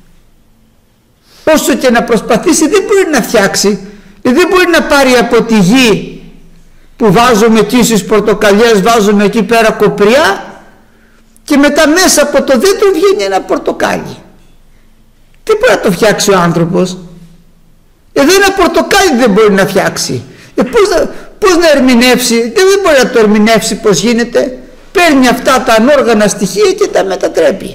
Όσο και να προσπαθήσει δεν μπορεί να φτιάξει, δεν μπορεί να πάρει από τη γη που βάζουμε εκεί στις πορτοκαλιές, βάζουμε εκεί πέρα κοπριά και μετά μέσα από το δέντρο βγαίνει ένα πορτοκάλι. Τι μπορεί να το φτιάξει ο άνθρωπος? Εδώ ένα πορτοκάλι δεν μπορεί να φτιάξει. Πώς να ερμηνεύσει? Δεν μπορεί να το ερμηνεύσει πώς γίνεται. Παίρνει αυτά τα ανόργανα στοιχεία και τα μετατρέπει.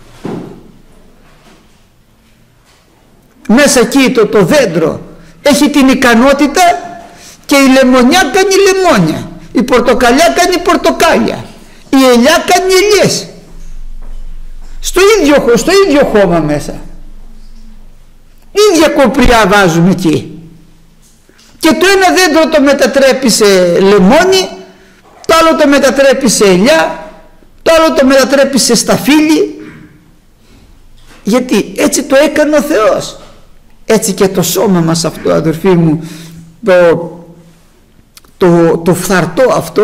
Μέσα εκεί το δέντρο έχει την ικανότητα, και η λεμονιά κάνει λεμόνια, η πορτοκαλιά κάνει πορτοκάλια, η ελιά κάνει ελιές, στο ίδιο χώμα μέσα. Ίδια κοπριά βάζουμε εκεί, και το ένα δέντρο το μετατρέπει σε λεμόνι, το άλλο το μετατρέπει σε ελιά, το άλλο το μετατρέπει σε σταφύλι. Γιατί έτσι το έκανε ο Θεός. Έτσι και το σώμα μας αυτό, αδερφοί μου, το φθαρτό αυτό,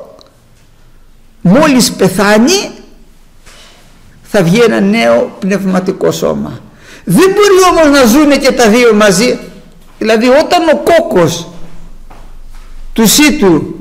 μόλις πεθάνει θα βγει ένα νέο πνευματικό σώμα. Δεν μπορεί όμως να ζουν και τα δύο μαζί. Δηλαδή όταν ο κόκκος του σίτου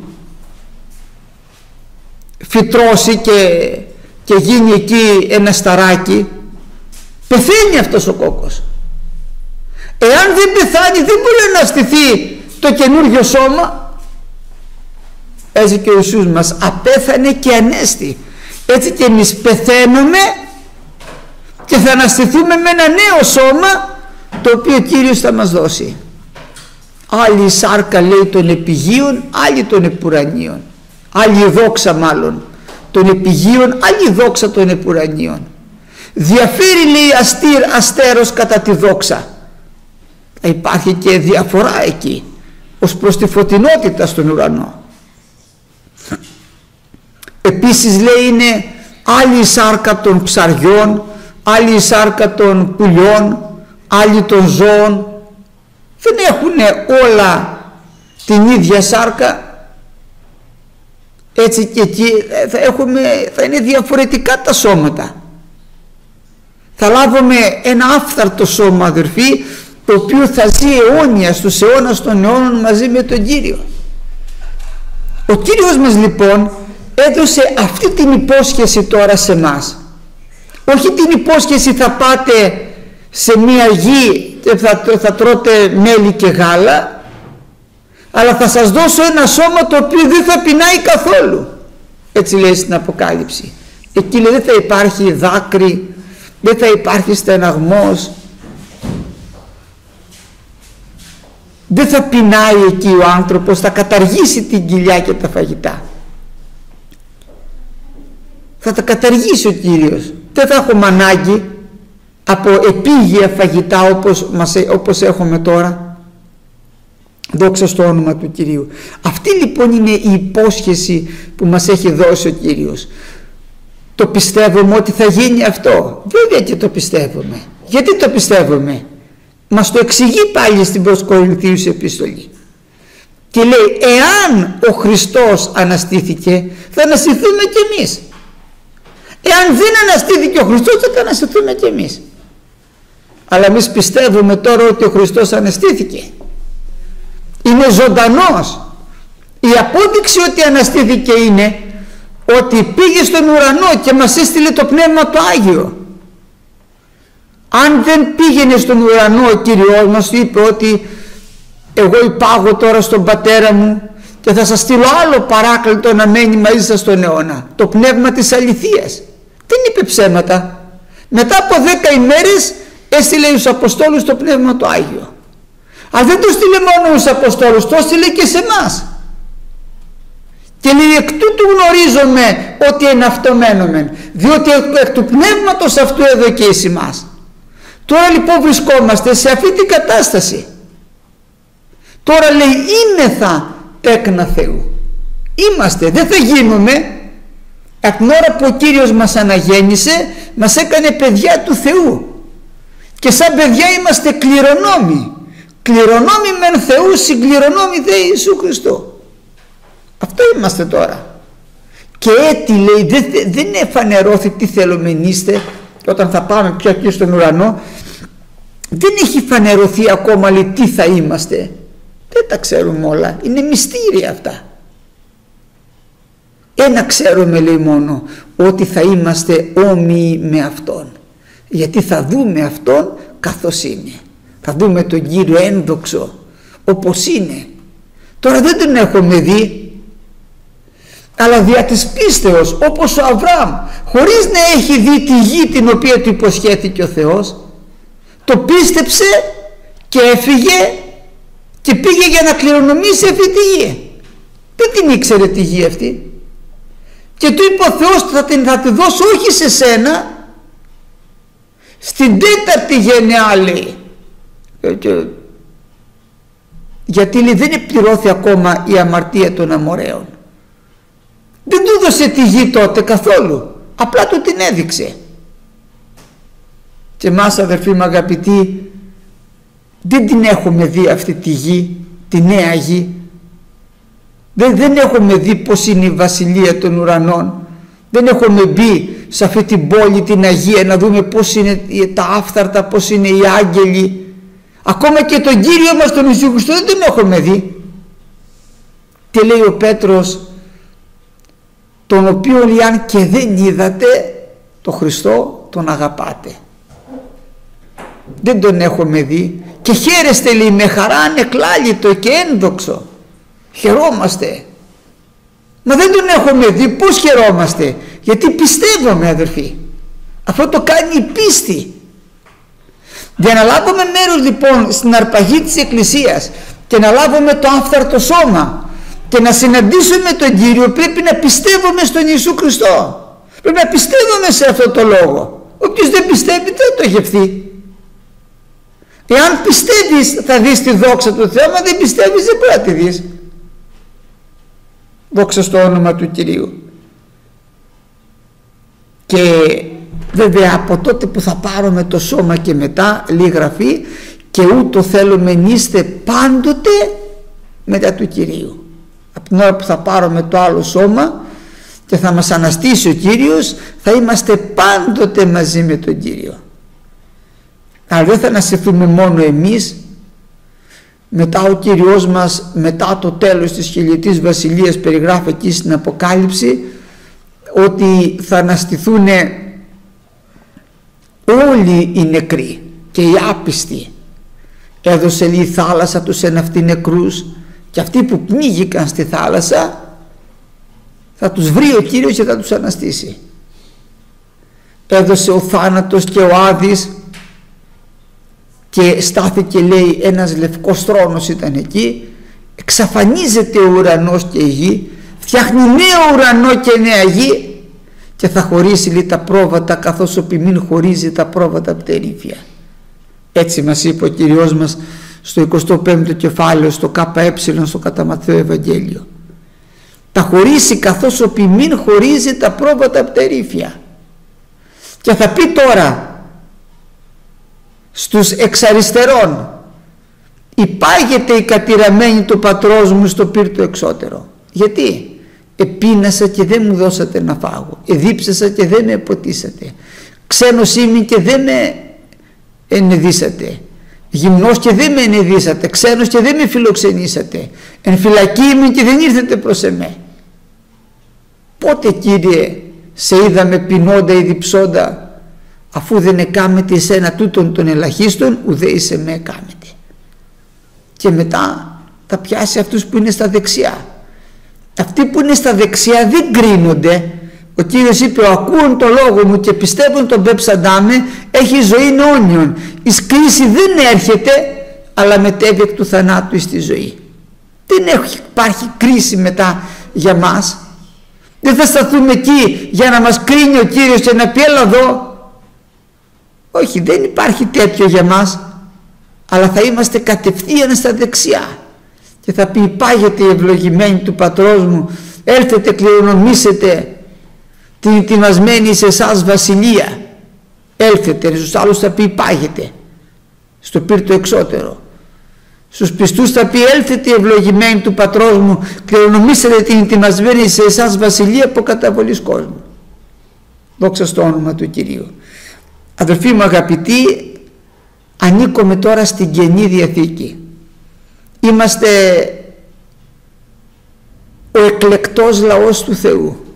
φυτρώσει και γίνει εκεί ένα σταράκι, πεθαίνει αυτός ο κόκκος. Εάν δεν πεθάνει δεν μπορεί να στηθεί το καινούργιο σώμα. Έτσι και ο Ιησούς μας απέθανε και ανέστη. Έτσι και εμείς πεθαίνουμε και θα αναστηθούμε με ένα νέο σώμα, το οποίο ο Κύριος θα μας δώσει. Άλλη σάρκα λέει των επιγείων, άλλη των επουρανίων. Άλλη δόξα μάλλον των επιγείων, άλλη δόξα των επουρανίων. Διαφέρει λέει αστέρος κατά τη δόξα. Υπάρχει και διαφορά εκεί ως προς τη φωτεινότητα στον ουρανό. Επίσης λέει είναι άλλη η σάρκα των ψαριών, άλλη η σάρκα των πουλιών, άλλη των ζώων. Δεν έχουν όλα την ίδια σάρκα. Έτσι και εκεί θα είναι διαφορετικά τα σώματα. Θα λάβουμε ένα άφθαρτο σώμα, αδερφοί, το οποίο θα ζει αιώνια στους αιώνας των αιώνων μαζί με τον Κύριο. Ο Κύριος μας λοιπόν έδωσε αυτή την υπόσχεση τώρα σε μας. Όχι την υπόσχεση θα πάτε σε μια γη και θα τρώτε μέλι και γάλα, αλλά θα σας δώσω ένα σώμα το οποίο δεν θα πεινάει καθόλου. Έτσι λέει στην Αποκάλυψη. Εκεί λέει δεν θα υπάρχει δάκρυ, δεν θα υπάρχει στεναγμός, δεν θα πεινάει εκεί ο άνθρωπος, θα καταργήσει την κοιλιά και τα φαγητά. Θα τα καταργήσει ο Κύριος. Δεν θα έχουμε ανάγκη από επίγεια φαγητά όπως έχουμε τώρα. Δόξα στο όνομα του Κυρίου. Αυτή λοιπόν είναι η υπόσχεση που μας έχει δώσει ο Κύριος. Το πιστεύουμε ότι θα γίνει αυτό? Βέβαια και το πιστεύουμε. Γιατί το πιστεύουμε? Μας το εξηγεί πάλι στην προς Κορινθίους επιστολή. Και λέει εάν ο Χριστός αναστήθηκε θα αναστηθούμε κι εμείς. Εάν δεν αναστήθηκε ο Χριστός θα αναστηθούμε κι εμείς. Αλλά εμείς πιστεύουμε τώρα ότι ο Χριστός αναστήθηκε. Είναι ζωντανός. Η απόδειξη ότι αναστήθηκε είναι ότι πήγε στον ουρανό και μας έστειλε το Πνεύμα το Άγιο. Αν δεν πήγαινε στον ουρανό ο Κύριος μας είπε ότι εγώ υπάγω τώρα στον Πατέρα μου και θα σας στείλω άλλο παράκλητο να μένει μαζί σας στον αιώνα, το Πνεύμα της αληθείας. Δεν είπε ψέματα. Μετά από 10 ημέρες έστειλε στους Αποστόλους το Πνεύμα το Άγιο. Αλλά δεν το στείλε μόνο στους Αποστόλους, το στείλε και σε εμάς. Και λέει εκ τούτου γνωρίζομαι ότι εναυτομένομεν, διότι εκ του Πνεύματος αυτού έδωκε εις ημάς. Τώρα λοιπόν βρισκόμαστε σε αυτή την κατάσταση. Τώρα λέει είμεθα τέκνα Θεού. Είμαστε, δεν θα γίνουμε. Από την ώρα που ο Κύριος μας αναγέννησε μας έκανε παιδιά του Θεού. Και σαν παιδιά είμαστε κληρονόμοι. Κληρονόμοι μεν Θεού, συγκληρονόμοι δε Ιησού Χριστού. Αυτό είμαστε τώρα. Και έτσι λέει δεν εφανερώθη τι θελομενείστε. Όταν θα πάμε πια εκεί στον ουρανό δεν έχει φανερωθεί ακόμα λέει τι θα είμαστε. Δεν τα ξέρουμε όλα. Είναι μυστήρια αυτά. Ένα ξέρουμε, λέει μόνο, ότι θα είμαστε όμοιοι με Αυτόν, γιατί θα δούμε Αυτόν καθώς είναι. Θα δούμε τον Κύριο ένδοξο όπως είναι. Τώρα δεν τον έχουμε δει, αλλά δια της πίστεως, όπως ο Αβραάμ, χωρίς να έχει δει τη γη την οποία του υποσχέθηκε ο Θεός, το πίστεψε και έφυγε και πήγε για να κληρονομήσει αυτή τη γη. Δεν την ήξερε τη γη αυτή, και του είπε ο Θεός, θα τη δώσω όχι σε σένα, στην 4η γενεά, λέει. Γιατί, λέει, δεν επληρώθη ακόμα η αμαρτία των Αμοραίων. Δεν του έδωσε τη γη τότε καθόλου, απλά του την έδειξε. Και εμάς, αδερφοί μου αγαπητοί, δεν την έχουμε δει αυτή τη γη, τη νέα γη. Δεν έχουμε δει πως είναι η βασιλεία των ουρανών. Δεν έχουμε μπει σε αυτή την πόλη την Αγία να δούμε πως είναι τα άφθαρτα, πως είναι οι άγγελοι. Ακόμα και τον Κύριο μας τον Ιησού Χριστό δεν τον έχουμε δει. Και λέει ο Πέτρος, τον οποίο, λέει, αν και δεν είδατε τον Χριστό, τον αγαπάτε. Δεν τον έχουμε δει και χαίρεστε, λέει, με χαρά ανεκλάλητο και ένδοξο. Χαιρόμαστε. Μα δεν τον έχουμε δει. Πώς χαιρόμαστε? Γιατί πιστεύουμε, αδερφοί. Αυτό το κάνει η πίστη. Για να λάβουμε μέρος, λοιπόν, στην αρπαγή της Εκκλησίας και να λάβουμε το άφθαρτο σώμα και να συναντήσουμε τον Κύριο, πρέπει να πιστεύουμε στον Ιησού Χριστό. Πρέπει να πιστεύουμε σε αυτό το λόγο. Όποιος δεν πιστεύει δεν το γευθεί. Εάν πιστεύεις θα δεις τη δόξα του Θεού, μα δεν πιστεύεις δεν πρέπει να τη δεις. Δόξα στο όνομα του Κυρίου. Και βέβαια από τότε που θα πάρουμε το σώμα και μετά, λέει Γραφή, και ούτω θέλουμε νήστε πάντοτε μετά του Κυρίου. Από την ώρα που θα πάρουμε το άλλο σώμα και θα μας αναστήσει ο Κύριος, θα είμαστε πάντοτε μαζί με τον Κύριο. Αλλά δεν θα αναστηθούμε μόνο εμείς. Μετά ο Κύριος μας, μετά το τέλος της χιλιετής βασιλείας, περιγράφει εκεί στην Αποκάλυψη ότι θα αναστηθούν όλοι οι νεκροί και οι άπιστοι. Έδωσε, λέει, η θάλασσα τους εν αυτοί νεκρούς, και αυτοί που πνίγηκαν στη θάλασσα θα τους βρει ο Κύριος και θα τους αναστήσει. Έδωσε ο θάνατος και ο Άδης, και στάθηκε, λέει, ένας λευκός θρόνος ήταν εκεί. Εξαφανίζεται ο ουρανός και η γη, φτιάχνει νέο ουρανό και νέα γη, και θα χωρίσει, λέει, τα πρόβατα καθώς ο ποιμήν χωρίζει τα πρόβατα πτερήφια. Έτσι μας είπε ο Κύριος μας στο 25ο κεφάλαιο, στο ΚΕ, στο κατά Ματθαίο Ευαγγέλιο. Τα χωρίσει καθώς ο ποιμήν χωρίζει τα πρόβατα πτερήφια. Και θα πει τώρα στους εξαριστερών, υπάγεται η κατηραμένη του πατρός μου στο πύρτο εξώτερο. Γιατί? Επίνασα και δεν μου δώσατε να φάγω, εδίψασα και δεν με εποτίσατε, ξένος είμαι και δεν με ενεδίσατε, γυμνός και δεν με ενεδίσατε, ξένος και δεν με φιλοξενήσατε, εν φυλακή είμαι και δεν ήρθατε προς εμέ. Πότε, Κύριε, σε είδαμε πεινώντα ή διψώντα, αφού δεν εκάμετε εσένα τούτον των ελαχίστων, ουδέ εις με εκάμετε? Και μετά θα πιάσει αυτούς που είναι στα δεξιά. Αυτοί που είναι στα δεξιά δεν κρίνονται. Ο Κύριος είπε, ο ακούων το λόγο μου και πιστεύουν τον πέψαντά με, έχει ζωή αιώνιον. Η κρίση δεν έρχεται, αλλά μετέβει εκ του θανάτου στη ζωή. Δεν υπάρχει κρίση μετά για μας. Δεν θα σταθούμε εκεί για να μας κρίνει ο Κύριος και να πει έλα εδώ. Όχι, δεν υπάρχει τέτοιο για μας, αλλά θα είμαστε κατευθείαν στα δεξιά και θα πει υπάγεται η ευλογημένη του πατρός μου, έλθετε κληρονομήσετε την ετοιμασμένη σε εσάς βασιλεία. Έλθετε, στους άλλους θα πει υπάγεται στο πύρτο εξώτερο. Στους πιστούς θα πει έλθετε η ευλογημένη του πατρός μου, κληρονομήσετε την ετοιμασμένη σε εσάς βασιλεία από καταβολής κόσμου. Δόξα στο όνομα του Κυρίου. Αδελφοί μου αγαπητοί, ανήκουμε τώρα στην Καινή Διαθήκη. Είμαστε ο εκλεκτός λαός του Θεού.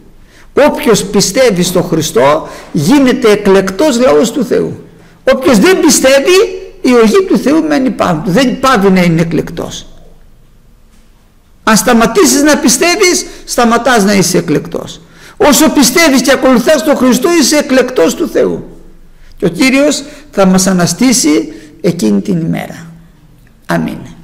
Όποιος πιστεύει στο Χριστό γίνεται εκλεκτός λαός του Θεού. Όποιος δεν πιστεύει, η οργή του Θεού μένει πάνω του, δεν πάβει να είναι εκλεκτός. Αν σταματήσεις να πιστεύεις, σταματάς να είσαι εκλεκτός. Όσο πιστεύεις και ακολουθάς τον Χριστό, είσαι εκλεκτός του Θεού. Και ο Κύριος θα μας αναστήσει εκείνη την ημέρα. Αμήν.